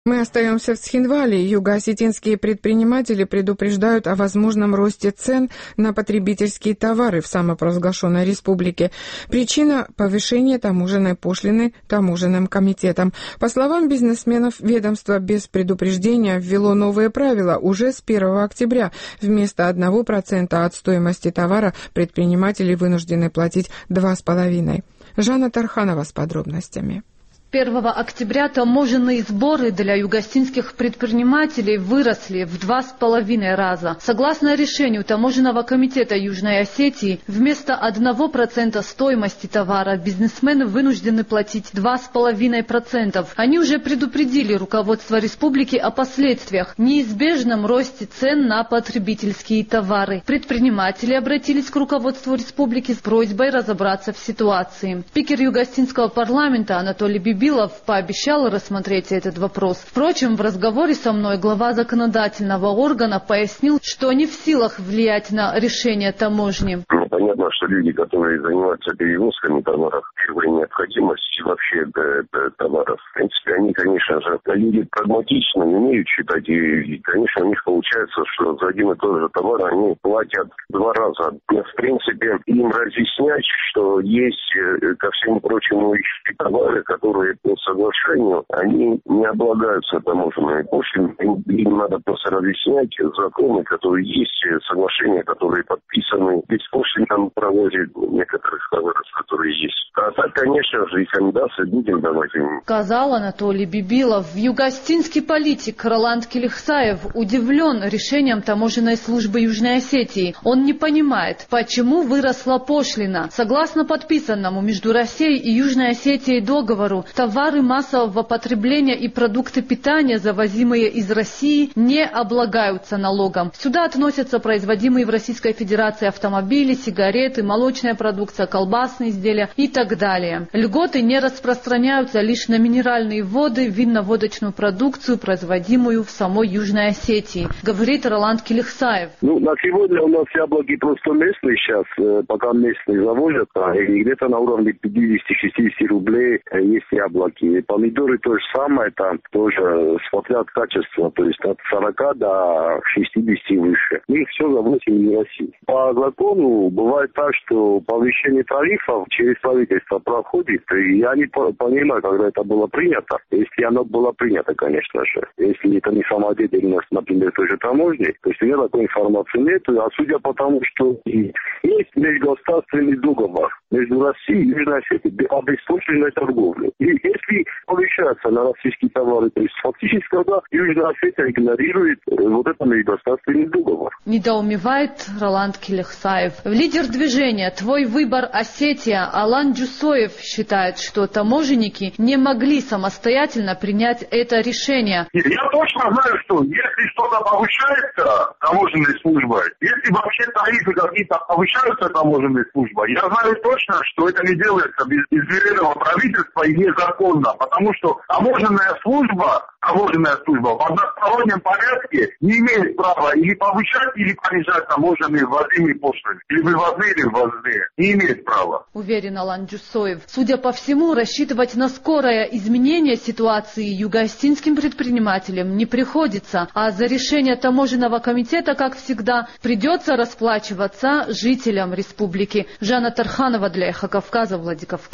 Мы остаемся в Цхинвале. Юго-осетинские предприниматели предупреждают о возможном росте цен на потребительские товары в самопровозглашенной республике. Причина – повышение таможенной пошлины таможенным комитетом. По словам бизнесменов, ведомство без предупреждения ввело новые правила уже с 1 октября. Вместо 1% от стоимости товара предприниматели вынуждены платить 2,5%. Жанна Тарханова с подробностями. 1 октября таможенные сборы для юго-осетинских предпринимателей выросли в 2,5 раза. Согласно решению Таможенного комитета Южной Осетии, вместо 1% стоимости товара бизнесмены вынуждены платить 2,5%. Они уже предупредили руководство республики о последствиях, неизбежном росте цен на потребительские товары. Предприниматели обратились к руководству республики с просьбой разобраться в ситуации. Спикер Юго-Осетинского парламента Анатолий Бибилов пообещал рассмотреть этот вопрос. Впрочем, в разговоре со мной глава законодательного органа пояснил, что не в силах влиять на решение таможни. Понятно, что люди, которые занимаются перевозками товаров первой необходимости вообще товаров, в принципе, они, конечно же, люди прагматично не умеют считать, и, конечно, у них получается, что за один и тот же товар они платят 2 раза. В принципе, им разъяснять, что есть, ко всему прочему, еще товары, которые по соглашению, они не облагаются таможенными пошлинами. Им надо просто разъяснять законы, которые есть, соглашения, которые подписаны. Ведь пошлин там проводят некоторых товаров, которые есть. А так, конечно же, рекомендации будем давать им. Сказал Анатолий Бибилов. Юго-осетинский политик Роланд Келихсаев удивлен решением таможенной службы Южной Осетии. Он не понимает, почему выросла пошлина. Согласно подписанному между Россией и Южной Осетией договору, товары массового потребления и продукты питания, завозимые из России, не облагаются налогом. Сюда относятся производимые в Российской Федерации автомобили, сигареты, молочная продукция, колбасные изделия и так далее. Льготы не распространяются лишь на минеральные воды, винно-водочную продукцию, производимую в самой Южной Осетии, говорит Роланд Келихсаев. На сегодня у нас яблоки просто местные сейчас, пока местные завозят, и где-то на уровне 50-60 рублей есть яблоки. Помидоры то же самое, там тоже смотря от качества, то есть от 40 до 60 выше. Мы их все завозим из России. По закону бывает так, что повышение тарифов через правительство проходит, и я не понимаю, когда это было принято. Если оно было принято, конечно же. Если это не самодеятельность, например, той же таможни, то есть у меня такой информации нет, а судя по тому, что есть межгосударственный договор между Россией и Южной Осетией об беспошлинной торговле. И если повышается на российские товары, то есть фактически, когда Южная Осетия игнорирует вот этот межгосударственный договор. Недоумевает Роланд Келихсаев. Лидер движения «Твой выбор Осетия» Алан Джусоев считает, что таможенники не могли самостоятельно принять это решение. Я точно знаю, что если что-то повышается таможенной службой, если вообще тарифы какие-то повышаются таможенной службой, я знаю точно, что это не делается без известного правительства и незаконно, потому что таможенная служба в одностороннем порядке не имеет права или повышать, или понижать таможенные ввозимые пошлины, или вывозные, или ввозные. Не имеет права. Уверен Алан Джусоев. Судя по всему, рассчитывать на скорое изменение ситуации юго-осетинским предпринимателям не приходится, а за решение таможенного комитета, как всегда, придется расплачиваться жителям республики. Жанна Тарханова для Эхо Кавказа, Владикавказ.